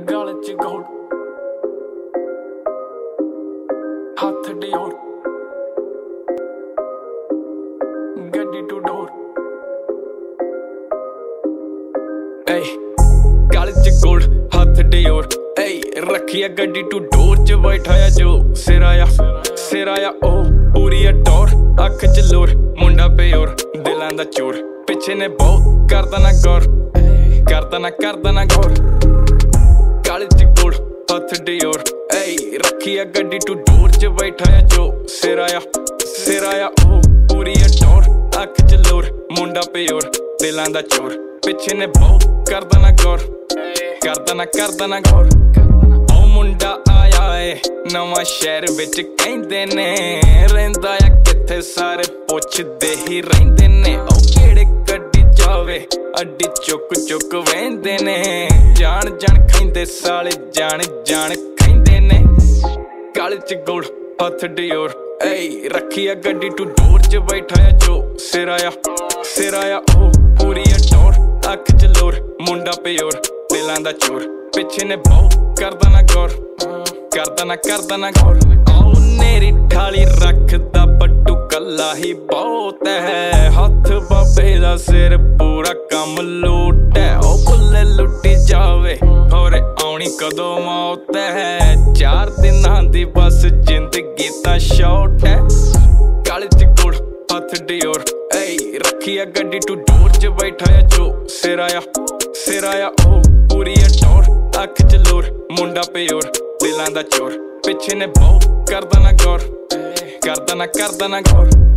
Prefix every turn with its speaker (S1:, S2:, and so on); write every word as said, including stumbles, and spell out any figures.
S1: ਗਲ ਚ ਗੋਲ ਹੱਥ ਡਿਓਰ ਗੱਡੀ ਟੂ ਡੋਰ ਏ ਗਲ ਚ ਗੋਲ ਹੱਥ ਡਿਓਰ ਏ ਰੱਖਿਆ ਗੱਡੀ ਟੂ ਡੋਰ ਚ ਬੈਠਾਇਆ ਜੋ ਸਿਰਾਇਆ ਸਿਰਾਇਆ ਉਹ ਪੂਰੀ ਆ ਟੌਰ ਅੱਖ ਚ ਲੋਰ ਮੁੰਡਾ ਪਿਓਰ ਦਿਲਾਂ ਦਾ ਚੋਰ ਪਿੱਛੇ ਨੇ ਬਹੁਤ ਕਰਦਾ ਨਾ ਗੌਰ ਕਰਦਾ ਨਾ ਕਰਦਾ ਨਾ ਗੌਰ ਗਲ ਚ ਗੋਲ ਹੱਥ ਡਿਓਰ ਏ ਰੱਖਿਆ ਗੱਡੀ ਟੂ ਡੋਰ ਚ ਬੈਠਾਇਆ ਜੋ ਸਿਰਾਇਆ ਸਿਰਾਇਆ ਉਹ ਪੂਰੀ ਆ ਟੌਰ ਅੱਖ ਚ ਲੋਰ ਮੁੰਡਾ ਪਿਓਰ ਦਿਲਾਂ ਦਾ ਚੋਰ ਪਿੱਛੇ ਨੇ ਬਹੁਤ ਕਰਦਾ ਨਾ ਗੌਰ ਕਰਦਾ ਨਾ ਕਰਦਾ ਨਾ ਗੌਰ ਉਹ ਮੁੰਡਾ ਆਇਆ ਏ ਨਵਾਂ ਸ਼ਹਿਰ ਵਿੱਚ ਕਹਿੰਦੇ ਨੇ ਰਹਿੰਦਾ ਆ ਕਿੱਥੇ ਸਾਰੇ ਪੁੱਛਦੇ ਹੀ ਰਹਿੰਦੇ ਨੇ ਉਹ ਕਿਹੜੇ ਗੱਡੀ ਜਾਵੇ ਅੱਡੀ ਚੁੱਕ ਚੁੱਕ ਵਹਿੰਦੇ ਨੇ ਜਾਣ ਜਾਣ ਖੈਂਦੇ ਸਾਲੇ ਜਾਣ ਜਾਣ ਖੈਂਦੇ ਨੇ ਗਲ ਚ ਗੋਲ ਹੱਥ ਡਿਓਰ ਏ ਰੱਖਿਆ ਗੱਡੀ ਟੂ ਡੋਰ ਚ ਬੈਠਾਇਆ ਜੋ ਸਿਰਾਇਆ ਸਿਰਾਇਆ ਉਹ ਪੂਰੀ ਆ ਟੌਰ ਅੱਖ ਚ ਲੋਰ ਮੁੰਡਾ ਪਿਓਰ ਦਿਲਾਂ ਦਾ ਚੋਰ ਪਿੱਛੇ ਨੇ ਬਹੁਤ ਕਰਦਾ ਨਾ ਗੌਰ ਕਰਦਾ ਨਾ ਕਰਦਾ ਨਾ ਗੌਰ ਆਉ ਨੇਰੀ ਠਾਲੀ ਰੱਖਦਾ ਬੱਟੂ ਕੱਲਾ ਹੀ ਬਹੁਤ ਹੈ ਹੱਥ ਬਾਬੇ ਦਾ ਸਿਰ ਪੂਰਾ ਕੰਮ ਲੂਟ ਹੈ ਉਹ ਬੁੱਲੇ ਲੁੱਟੀ ਜਾਵੇ ਹੋਰੇ ਆਉਣੀ ਕਦੋਂ ਮੌਤ ਹੈ ਚਾਰ ਦਿਨਾਂ ਦੀ ਬਸ ਜ਼ਿੰਦਗੀ ਤਾਂ ਸ਼ਾਰਟ ਹੈ ਗਲ ਚ ਗੋਲ ਹੱਥ ਡਿਓਰ ਏ ਰੱਖਿਆ ਗੱਡੀ ਟੂ ਡੋਰ ਚ ਬੈਠਾਇਆ ਜੋ ਸਿਰਾਇਆ ਸਿਰਾਇਆ ਉਹ ਪੂਰੀ ਆ ਟੌਰ ਅੱਖ ਚ ਲੋਰ ਮੁੰਡਾ ਪਿਓਰ ਦਿਲਾਂ ਦਾ ਚੋਰ ਪਿੱਛੇ ਨੇ ਬਹੁਤ ਕਰਦਾ ਨਾ ਗੌਰ ਕਰਦਾ ਨਾ ਕਰਦਾ ਨਾ ਗੌਰ